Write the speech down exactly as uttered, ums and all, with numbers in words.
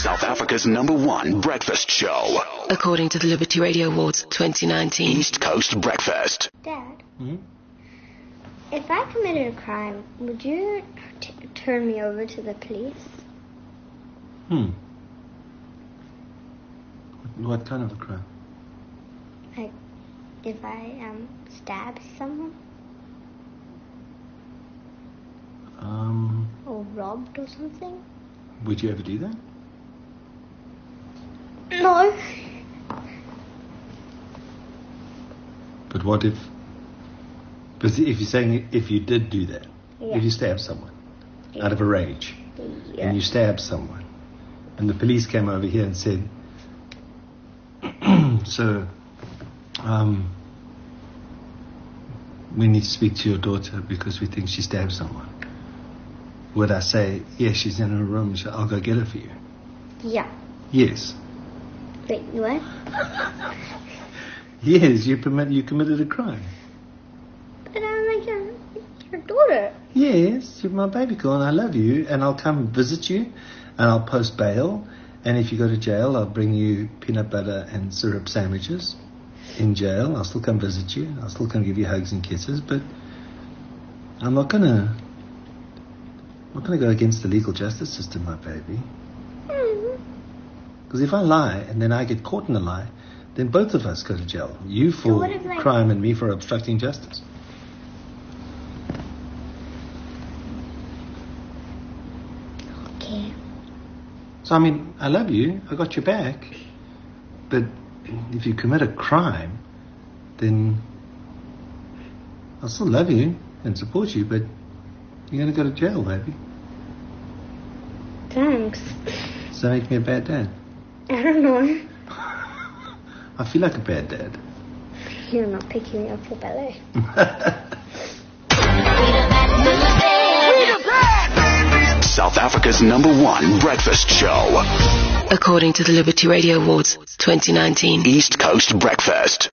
South Africa's number one breakfast show. According to the Liberty Radio Awards twenty nineteen. East Coast Breakfast. Dad, Hmm? if I committed a crime, would you t- turn me over to the police? Hmm. What kind of a crime? Like, if I um stabbed someone Um, or robbed or something? would you ever do that? No. But what if... But if you're saying if you did do that, Yeah. if you stabbed someone out of a rage, Yeah. and you stabbed someone, and the police came over here and said, so, um, we need to speak to your daughter because we think she stabbed someone. Would I say, yes, she's in her room, so I'll go get her for you? Yeah. Yes. Wait, what? Yes, you, permit, you committed a crime. But I'm like your, your daughter. Yes, you're my baby girl and I love you and I'll come visit you and I'll post bail, and if you go to jail I'll bring you peanut butter and syrup sandwiches in jail. I'll still come visit you. I'll still come give you hugs and kisses, but I'm not gonna I'm not gonna go against the legal justice system, my baby. Because if I lie and then I get caught in a lie, then both of us go to jail. You for what if, like- crime and me for obstructing justice. Okay. So, I mean, I love you. I got your back. But if you commit a crime, then I'll still love you and support you, but you're going to go to jail, baby. Thanks. Does that make me a bad dad? I don't know. I feel like a bad dad. You're not picking me up for ballet. South Africa's number one breakfast show. According to the Liberty Radio Awards twenty nineteen. East Coast Breakfast.